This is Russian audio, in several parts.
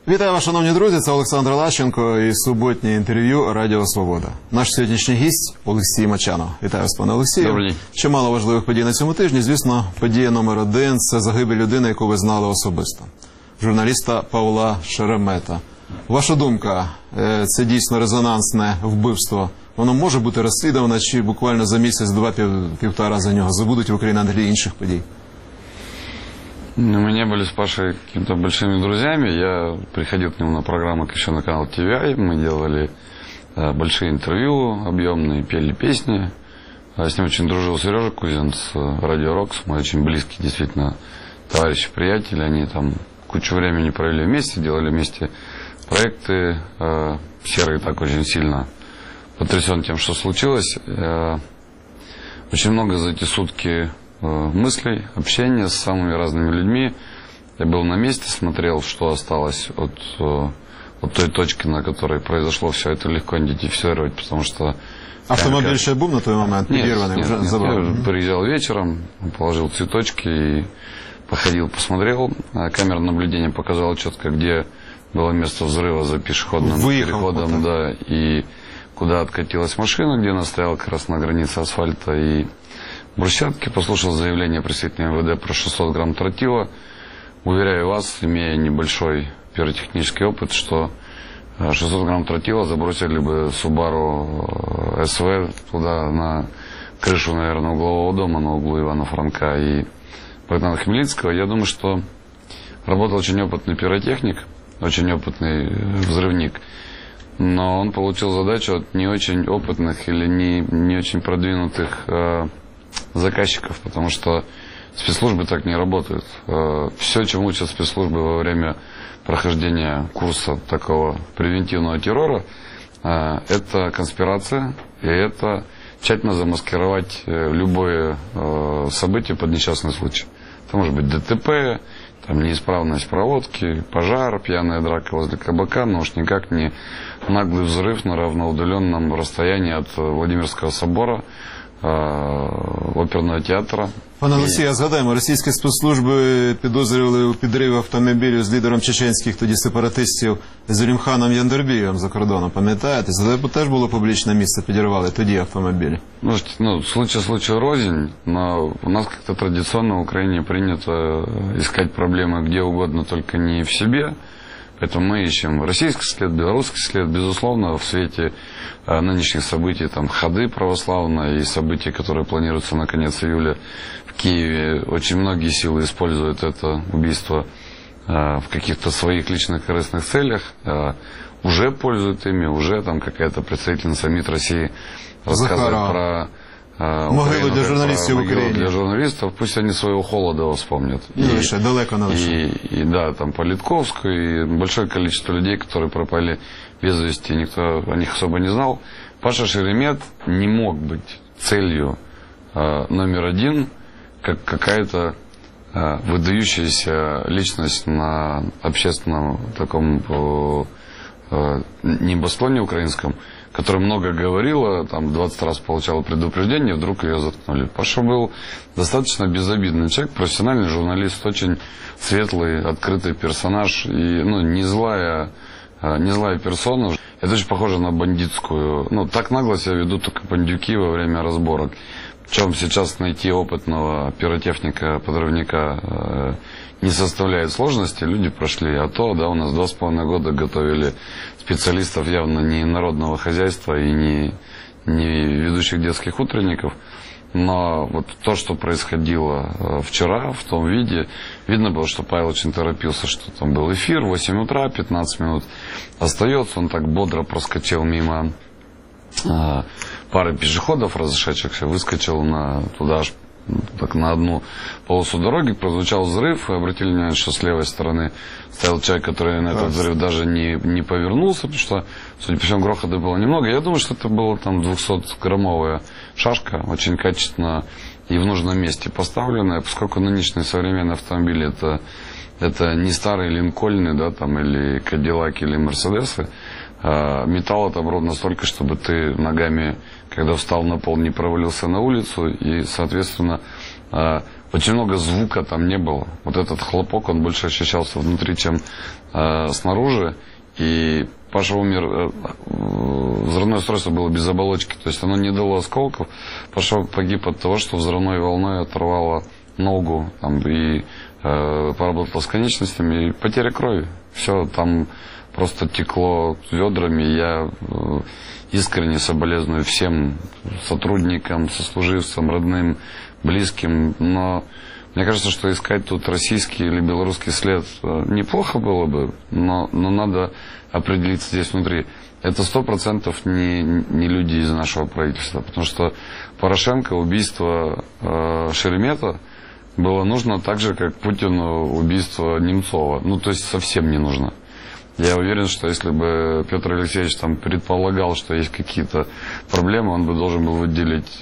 Вітаю вас, шановні друзі, це Олександр Лащенко і суботнє інтерв'ю Радіо Свобода. Наш сьогоднішній гість Олексій Мачанов. Вітаю вас, пане Олексію. Добрий день. Чимало важливих подій на цьому тижні. Звісно, подія номер один – це загибель людини, яку ви знали особисто. Журналіста Павла Шеремета. Ваша думка, це дійсно резонансне вбивство? Воно може бути розслідувано, чи буквально за місяць, два, півтора за нього забудуть в Україні для інших подій? Мы не были с Пашей какими-то большими друзьями. Я приходил к нему на программу еще на канал TVI. Мы делали большие интервью, объемные, пели песни. С ним очень дружил Сережа Кузин с Радио Рокс. Мы очень близкие, действительно, товарищи, приятели. Они там кучу времени провели вместе, делали вместе проекты. Серый так очень сильно потрясен тем, что случилось. Очень много за эти сутки мыслей, общения с самыми разными людьми. Я был на месте, смотрел, что осталось от той точки, на которой произошло все это, легко идентифицировать, потому что... Автомобиль ще був на той момент? Нет, я приезжал вечером, положил цветочки и походил, посмотрел. Камера наблюдения показала четко, где было место взрыва за пешеходным переходом, да, и куда откатилась машина, где она стояла как раз на границе асфальта и брусчатки. Послушал заявление представителя МВД про 600 грамм тротила. Уверяю вас, имея небольшой пиротехнический опыт, что 600 грамм тротила забросили бы Subaru SV туда, на крышу, наверное, углового дома на углу Ивана Франка и Богдана Хмельницкого. Я думаю, что работал очень опытный пиротехник, очень опытный взрывник. Но он получил задачу от не очень опытных или не очень продвинутых заказчиков, потому что спецслужбы так не работают. Все, чему учат спецслужбы во время прохождения курса такого превентивного террора, это конспирация, и это тщательно замаскировать любое событие под несчастный случай. Это может быть ДТП, там неисправность проводки, пожар, пьяная драка возле кабака, но уж никак не наглый взрыв на равноудаленном расстоянии от Владимирского собора, оперного театра. Пане Олексію, згадаємо, російські спецслужби підозрювали у підриві автомобілю з лідером чеченських тоді сепаратистів Зелімханом Яндербієвим за кордоном, пам'ятаєте? Це теж було публічне місце, підірвали тоді автомобіль. Случай рознь, но у нас как-то традиционно в Украине принято искать проблемы где угодно, только не в себе. Поэтому мы ищем российский след, белорусский след, безусловно, в свете нынешних событий, там, ходы православные и события, которые планируются на конец июля в Киеве. Очень многие силы используют это убийство в каких-то своих личных корыстных целях, уже пользуют ими, уже там какая-то представительница МИД России рассказывает про могилу для журналистов в Украине. Для журналистов, пусть они своего Холодова вспомнят. И да, там Политковскую, и большое количество людей, которые пропали без вести, никто о них особо не знал. Паша Шеремет не мог быть целью номер один, как какая-то выдающаяся личность на общественном таком небосклоне украинском, которая много говорила, там 20 раз получала предупреждение, вдруг ее заткнули. Паша был достаточно безобидный человек, профессиональный журналист, очень светлый, открытый персонаж, и не злая персона. Это очень похоже на бандитскую. Так нагло себя ведут только бандюки во время разборок. Причем сейчас найти опытного пиротехника, подрывника не составляет сложности. Люди прошли АТО, да, у нас 2,5 года готовили специалистов явно не народного хозяйства и не ведущих детских утренников. Но вот то, что происходило вчера в том виде, видно было, что Павел очень торопился, что там был эфир, 8 утра, 15 минут остается, он так бодро проскочил мимо пары пешеходов разошедшихся, выскочил туда аж так на одну полосу дороги, прозвучал взрыв, и обратили внимание, что с левой стороны стоял человек, который на этот взрыв даже не повернулся, потому что, судя по всему, грохота было немного. Я думаю, что это была там 200-граммовая шашка, очень качественно и в нужном месте поставленная, поскольку нынешний современный автомобиль это не старые Линкольны, да, там, или Кадиллаки, или Мерседесы. Металла там ровно столько, чтобы ты ногами, когда встал на пол, не провалился на улицу, и, соответственно, Очень много звука там не было. Вот этот хлопок, он больше ощущался внутри, чем снаружи. И Паша умер, взрывное устройство было без оболочки, то есть оно не дало осколков. Паша погиб от того, что взрывной волной оторвало ногу там, и поработало с конечностями, и потеря крови. Все там просто текло ведрами. Я искренне соболезную всем сотрудникам, сослуживцам, родным, близким. Но мне кажется, что искать тут российский или белорусский след неплохо было бы, но надо определиться здесь внутри. Это 100% не люди из нашего правительства, потому что Порошенко, убийство Шеремета было нужно так же, как Путину убийство Немцова. Ну, то есть совсем не нужно. Я уверен, что если бы Петр Алексеевич там предполагал, что есть какие-то проблемы, он бы должен был выделить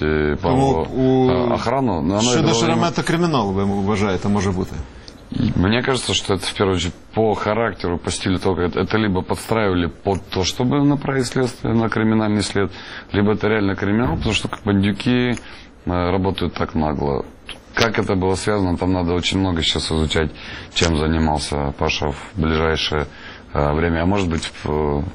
Павлу охрану. Но щодо Шеремета кримінал, ви вважаєте, може бути? Мне кажется, что это в первую очередь по характеру, по стилю того, это либо подстраивали под то, чтобы направить следствие на криминальный след, либо это реально криминал, потому что как бандюки работают так нагло. Как это было связано, там надо очень много сейчас изучать, чем занимался Паша в ближайшее время, а может быть в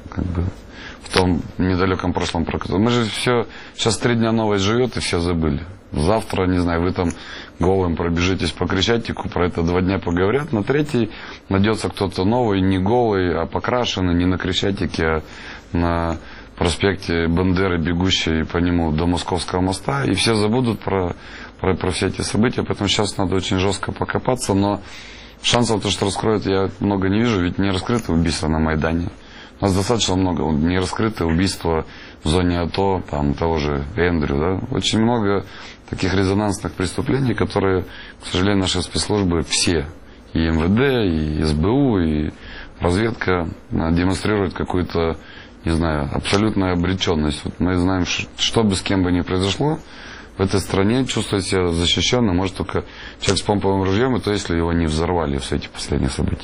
том недалеком прошлом. Мы же все, сейчас 3 дня новость живет, и все забыли. Завтра, не знаю, вы там голым пробежитесь по Крещатику, про это 2 дня поговорят, на 3-й найдется кто-то новый, не голый, а покрашенный, не на Крещатике, а на проспекте Бандеры, бегущей по нему до Московского моста, и все забудут про все эти события, поэтому сейчас надо очень жестко покопаться, но шансов, то, что раскроют, я много не вижу, ведь не раскрыты убийства на Майдане. У нас достаточно много не раскрыты убийства в зоне АТО, там, того же Эндрю, да? Очень много таких резонансных преступлений, которые, к сожалению, наши спецслужбы все, и МВД, и СБУ, и разведка демонстрируют какую-то, не знаю, абсолютную обреченность. Вот мы знаем, что бы с кем бы ни произошло, в этой стране чувствовать себя защищенным может только человек с помповым ружьем, и то, если его не взорвали все эти последние события.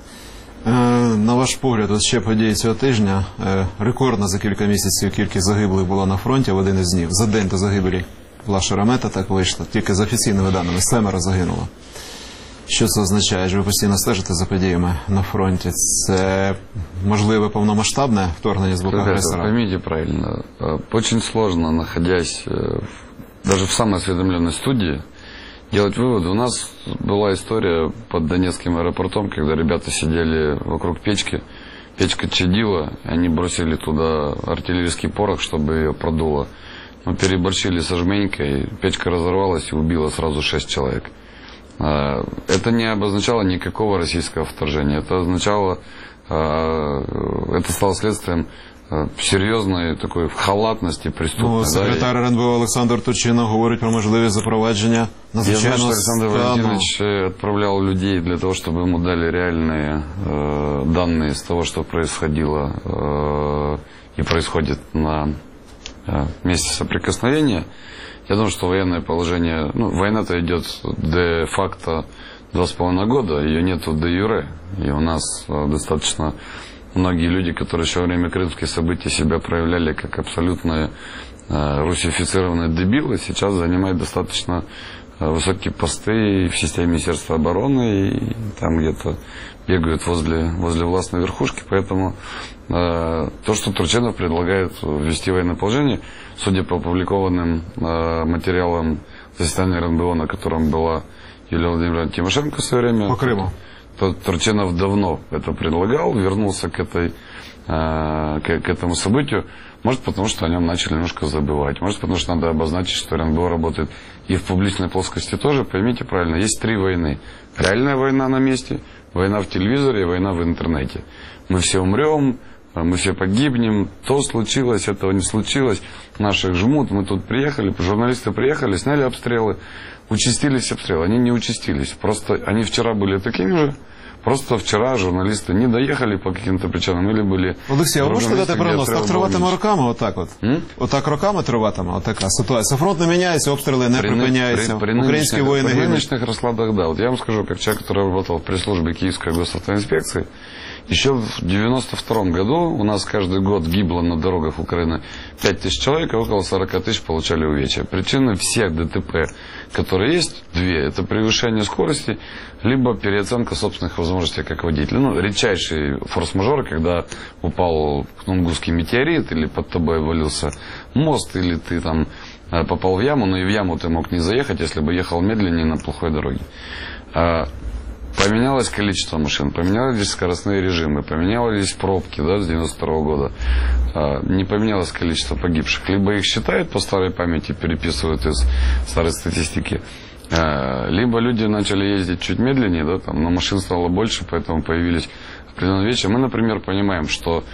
На ваш погляд, от ще події цього тижня, рекордна за кілька місяців кількість загиблих була на фронті в один із днів. За день до загибелі Павла Шеремета так вийшло, тільки за офіційними даними 7 загинуло. Що це означає? Ви постійно стежите за подіями на фронті. Це можливе повномасштабне вторгнення з боку агресора? Поймите правильно, очень сложно, находясь даже в самой осведомленной студии, делать выводы. У нас была история под Донецким аэропортом, когда ребята сидели вокруг печки, печка чадила, они бросили туда артиллерийский порох, чтобы ее продуло. Но переборщили со жменькой, печка разорвалась и убила сразу 6 человек. Это не обозначало никакого российского вторжения, это означало, это стало следствием серйозної такої халатності преступної. Секретар РНБО Олександр Турчинов говорить про можливість запровадження надзвичайного стану. Я знаю, что Александр Валентинович отправлял людей для того, чтобы ему дали реальные данные из того, что происходило и происходит на месте соприкосновения. Я думаю, что военное положение, война-то идет де-факто 2,5 года, ее нету де-юре, и у нас достаточно многие люди, которые еще во время крымских событий себя проявляли как абсолютно русифицированные дебилы, сейчас занимают достаточно высокие посты в системе Министерства обороны и там где-то бегают возле властной верхушки. Поэтому то, что Турчинов предлагает ввести военное положение, судя по опубликованным материалам заседания РНБО, на котором была Юлия Владимировна Тимошенко в свое время. По Крыму. Турчинов давно это предлагал, вернулся к этому событию. Может, потому что о нем начали немножко забывать. Может, потому что надо обозначить, что РНБО работает и в публичной плоскости тоже. Поймите правильно, есть 3 войны. Реальная война на месте, война в телевизоре и война в интернете. Мы все умрем, мы все погибнем. То случилось, этого не случилось. Наших жмут, мы тут приехали, журналисты приехали, сняли обстрелы. Участились обстрелы, они не участились. Просто они вчера были такими же. Просто вчера журналисти не доїхали по каким-то причинам, или були... Олексій, а ви можете дати прогноз? Так триватиме роками, отак от? Отак роками триватиме, отака ситуація. Фронт не міняється, обстріли не припиняються. Українські воїни гинуть. При нынешних раскладах, да. Вот я вам скажу, как человек, который работал в пресс-службе Киевской госавтоинспекции, Еще в 92 году у нас каждый год гибло на дорогах Украины 5000 человек, а около 40 тысяч получали увечья. Причины всех ДТП, которые есть, две. Это превышение скорости, либо переоценка собственных возможностей как водителя. Ну, редчайший форс-мажор, когда упал Тунгусский метеорит, или под тобой валился мост, или ты там попал в яму, но и в яму ты мог не заехать, если бы ехал медленнее на плохой дороге. Поменялось количество машин, поменялись скоростные режимы, поменялись пробки, да, с 92 года. Не поменялось количество погибших. Либо их считают по старой памяти, переписывают из старой статистики, либо люди начали ездить чуть медленнее, да, там, но машин стало больше, поэтому появились определенные вещи. Мы, например, понимаем, что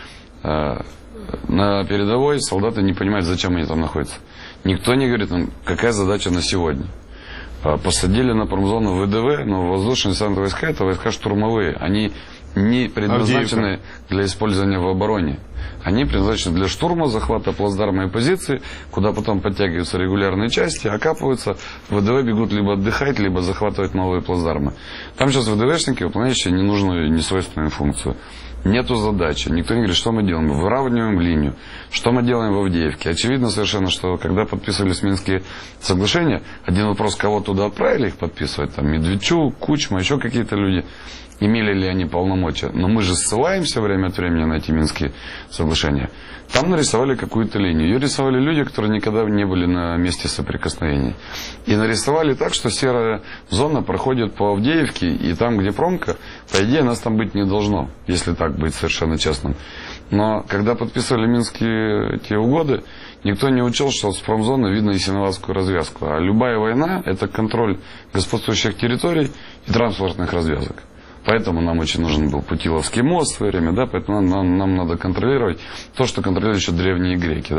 на передовой солдаты не понимают, зачем они там находятся. Никто не говорит нам, какая задача на сегодня. Посадили на промзону ВДВ, но воздушные десантные войска — это войска штурмовые. Они не предназначены для использования в обороне. Они предназначены для штурма, захвата плацдарма и позиции, куда потом подтягиваются регулярные части, окапываются, ВДВ бегут либо отдыхать, либо захватывать новые плацдармы. Там сейчас ВДВшники, выполняющие ненужную, несвойственную функцию. Нету задачи. Никто не говорит, что мы делаем. Мы выравниваем линию. Что мы делаем в Авдеевке? Очевидно совершенно, что когда подписывались Минские соглашения, один вопрос, кого туда отправили их подписывать, там Медведчук, Кучма, еще какие-то люди, имели ли они полномочия. Но мы же ссылаемся время от времени на эти Минские соглашения. Там нарисовали какую-то линию. Ее рисовали люди, которые никогда не были на месте соприкосновения. И нарисовали так, что серая зона проходит по Авдеевке, и там, где промка, по идее, нас там быть не должно, если так быть совершенно честным. Но когда подписывали Минские эти угоды, никто не учел, что с промзоны видно и Синоватскую развязку. А любая война — это контроль господствующих территорий и транспортных развязок. Поэтому нам очень нужен был Путиловский мост в свое время, да, поэтому нам надо контролировать то, что контролируют еще древние греки,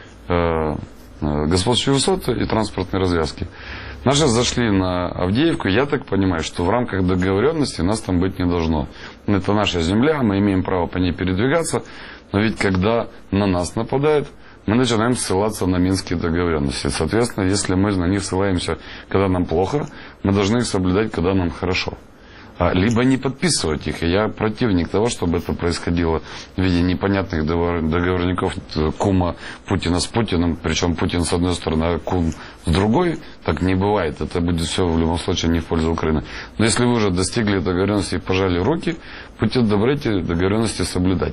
да, господствующие высоты и транспортные развязки. Наши зашли на Авдеевку, я так понимаю, что в рамках договоренности нас там быть не должно. Это наша земля, мы имеем право по ней передвигаться, но ведь когда на нас нападают, мы начинаем ссылаться на Минские договоренности. Соответственно, если мы на них ссылаемся, когда нам плохо, мы должны их соблюдать, когда нам хорошо. Либо не подписывать их. И я противник того, чтобы это происходило в виде непонятных договорников кума Путина с Путиным. Причем Путин с одной стороны, а кум с другой. Так не бывает. Это будет все в любом случае не в пользу Украины. Но если вы уже достигли договоренности и пожали руки, будьте добры эти договоренности соблюдать.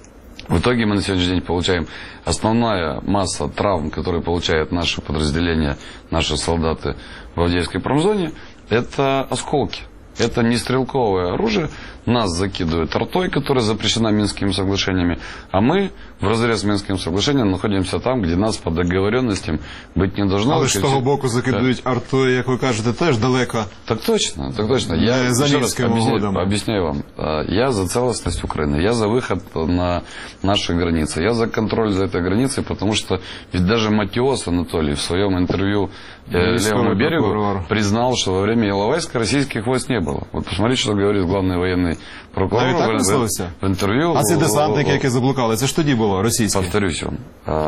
В итоге мы на сегодняшний день получаем основная масса травм, которые получают наши подразделения, наши солдаты в Авдеевской промзоне, это осколки. Это не стрелковое оружие. Нас закидывают артой, которая запрещена Минскими соглашениями. А мы вразрез з Мінським соглашенням находимся там, где нас по договоренностям быть не должно. Але ж з того боку закидують артою, як ви кажете, теж далеко. Так точно, так точно. Я за Мінськими угодами. Объясняю вам. Я за целостность Украины, я за выход на наши границы, я за контроль за этой границей, потому что ведь даже Матиос Анатолий в своем интервью Левому берегу признал, что во время Иловайска российских войск не было. Вот посмотрите, что говорит главный военный прокурор в интервью. А ці десантники, які заблукали, це ж тоді було російське? Повторюсь вам.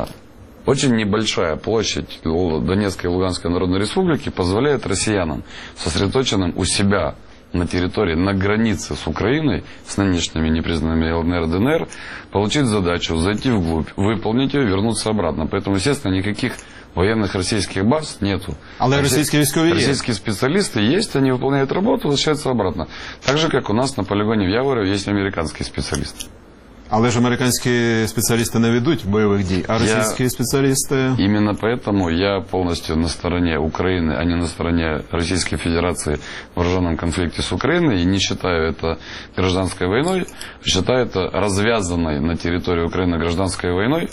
Очень небольшая площадь Донецкой и Луганской Народной Республики позволяет россиянам, сосредоточенным у себя на территории, на границе с Украиной, с нынешними непризнанными ЛНР, ДНР, получить задачу, зайти вглубь, выполнить ее, вернуться обратно. Поэтому, естественно, никаких военных российских баз нету. Але российские військові российские специалисты есть, они выполняют работу, возвращаются обратно. Так же, как у нас на полигоне в Яворе есть американские специалисты. Але ж американські спеціалісти не ведуть бойових дій, а російські спеціалісти... Именно поэтому я полностью на стороне Украины, а не на стороне Российской Федерации в вооруженном конфликте с Украиной, и не считаю это гражданской войной, считаю это развязанной на территории Украины гражданской войной,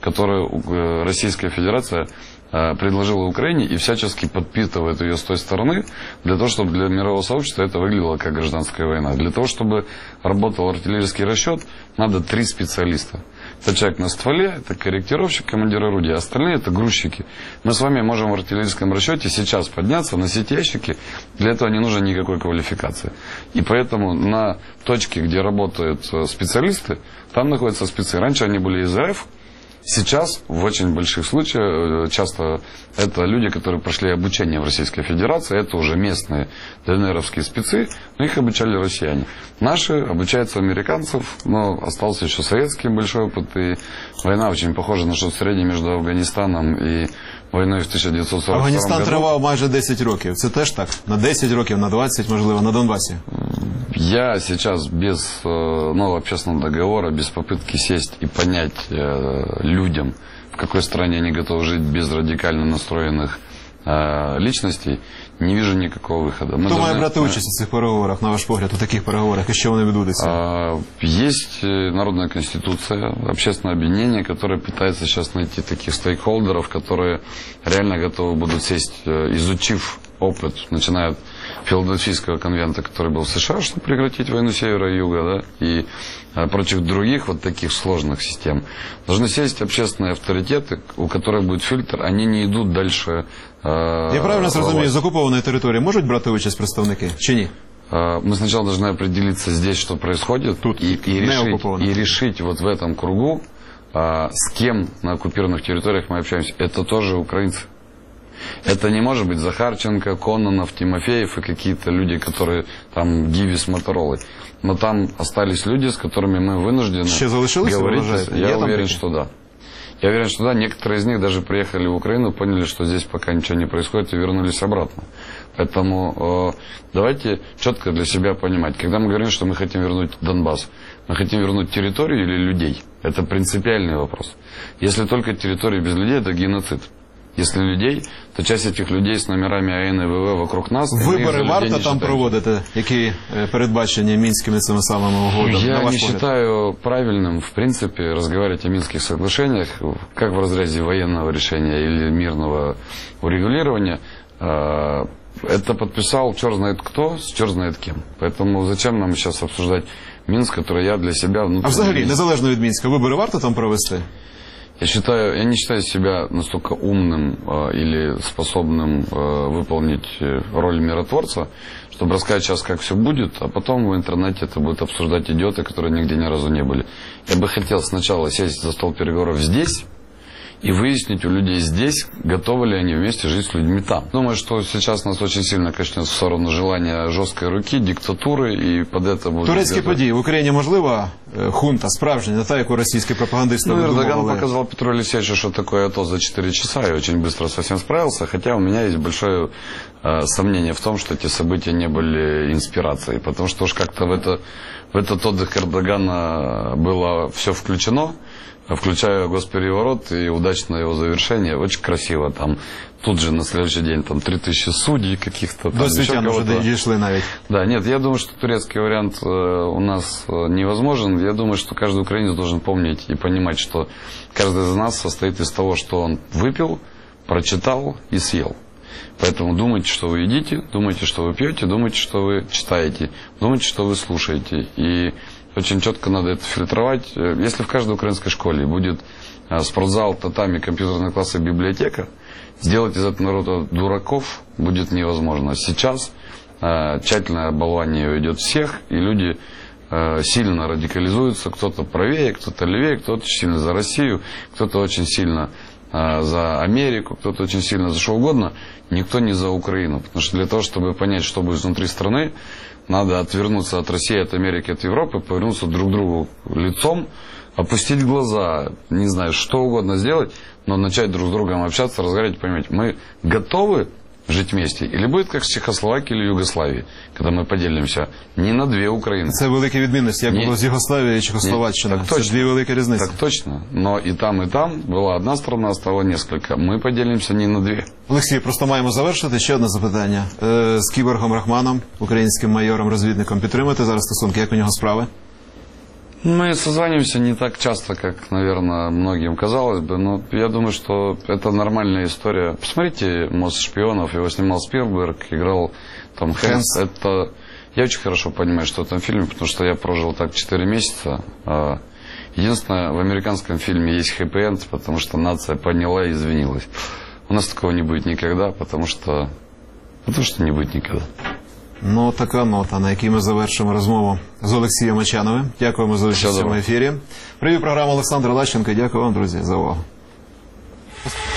которую Российская Федерация предложила Украине и всячески подпитывает ее с той стороны, для того, чтобы для мирового сообщества это выглядело как гражданская война. Для того, чтобы работал артиллерийский расчет, надо 3 специалиста. Это человек на стволе, это корректировщик, командир орудия, остальные это грузчики. Мы с вами можем в артиллерийском расчете сейчас подняться, носить ящики, для этого не нужно никакой квалификации. И поэтому на точке, где работают специалисты, там находятся спецы. Раньше они были из РФ, Сейчас в очень больших случаях часто это люди, которые прошли обучение в Российской Федерации, это уже местные ДНРовские спецы, но их обучали россияне. Наши обучаются американцев, но остался еще советский большой опыт, и война очень похожа на что-то среднее между Афганистаном и войною в 1942 году. Афганістан тривав майже 10 років. Це теж так? На 10 років, на 20, можливо, на Донбасі? Я сейчас без нового общественного договора, без попытки сесть и понять людям, в какой стране они готовы жить без радикально настроенных личностей, не вижу никакого выхода. Хто має брати участь у цих переговорах, на ваш погляд, у таких переговорах, і що вони відбудуться? Есть Народная Конституция, общественное объединение, которое пытается сейчас найти таких стейкхолдеров, которые реально готовы будут сесть, изучив опыт, начиная от Филадельфийского конвента, который был в США, чтобы прекратить войну севера и юга, да, и прочих других вот таких сложных систем. Должны сесть общественные авторитеты, у которых будет фильтр, они не идут дальше. Я правильно зрозумію, з окупованої території можуть брати участь представники, чи ні? Мы сначала должны определиться здесь, что происходит, тут, и решить вот в этом кругу, с кем на оккупированных территориях мы общаемся. Это тоже украинцы. Это не может быть Захарченко, Кононов, Тимофеев и какие-то люди, которые там Гиви с Моторолой. Но там остались люди, с которыми мы вынуждены говорить. Я уверен, что да. Я уверен, что да, некоторые из них даже приехали в Украину, поняли, что здесь пока ничего не происходит, и вернулись обратно. Поэтому давайте четко для себя понимать, когда мы говорим, что мы хотим вернуть Донбасс, мы хотим вернуть территорию или людей? Это принципиальный вопрос. Если только территория без людей, это геноцид. Если людей, то часть этих людей з номерами АН і ВВ вокруг нас... Вибори варто там проводити, які передбачені Мінськими цими самими угодами? Я не считаю правильным, в принципе, разговаривать о Минских соглашениях, как в разрезе военного решения или мирного урегулирования. Это подписал черт знает кто с черт знает кем. Поэтому зачем нам сейчас обсуждать Минск, который я для себя... А взагалі, незалежно від Мінська, вибори варто там провести? Я не считаю себя настолько умным или способным выполнить роль миротворца, чтобы рассказать сейчас, как все будет, а потом в интернете это будут обсуждать идиоты, которые нигде ни разу не были. Я бы хотел сначала сесть за стол переговоров здесь и выяснить у людей здесь, готовы ли они вместе жить с людьми там. Думаю, что сейчас нас очень сильно качнет в сторону желания жесткой руки, диктатуры, и под это будет... Турецькі події в Україні можлива хунта, справжня, не та, яку російські пропагандисти видумували? Эрдоган показал Петру Алексеевичу, что такое АТО за 4 часа, и очень быстро со всем справился, хотя у меня есть большое сомнение в том, что эти события не были инспирацией, потому что уж как-то в этот отдых Эрдогана было все включено, включая госпереворот и удачное его завершение. Очень красиво. Там тут же на следующий день там 3000 судей каких-то. До Світян уже дійшли навіть. Да, нет, я думаю, что турецкий вариант у нас невозможен. Я думаю, что каждый украинец должен помнить и понимать, что каждый из нас состоит из того, что он выпил, прочитал и съел. Поэтому думайте, что вы едите, думайте, что вы пьете, думайте, что вы читаете, думайте, что вы слушаете. И очень четко надо это фильтровать. Если в каждой украинской школе будет спортзал, татами, компьютерные классы, библиотека, сделать из этого народа дураков будет невозможно. Сейчас тщательное оболвание идет всех, и люди сильно радикализуются. Кто-то правее, кто-то левее, кто-то очень сильно за Россию, кто-то очень сильно за Америку, кто-то очень сильно за что угодно. Никто не за Украину. Потому что для того, чтобы понять, что будет внутри страны, надо отвернуться от России, от Америки, от Европы, повернуться друг к другу лицом, опустить глаза, не знаю, что угодно сделать, но начать друг с другом общаться, разговаривать, понимать, мы готовы жить вместе, или будет как в Чехословакии или Югославии, когда мы поделимся не на две Украины. Це великі відмінності, як було з Югославією і Чехословаччиною. Це дві великі різниці. Так точно. Но и там была одна страна, стало несколько. Мы поделимся не на две. Олексій, просто маємо завершити. Ще одне запитання. З Кіборгом Рахманом, українським майором-розвідником, підтримуєте зараз стосунки? Як у нього справи? Мы созваниваемся не так часто, как, наверное, многим казалось бы, но я думаю, что это нормальная история. Посмотрите «Мост шпионов», его снимал Спилберг, играл Том Хэнкс. Это... Я очень хорошо понимаю, что в этом фильме, потому что я прожил так 4 месяца. Единственное, в американском фильме есть хэппи-энд, потому что нация поняла и извинилась. У нас такого не будет никогда, потому что не будет никогда. Ну, така нота, на якій ми завершимо розмову з Олексієм Очановим. Дякуємо за участь в цьому ефірі. Привів програму Олександр Лащенко. Дякую вам, друзі, за увагу.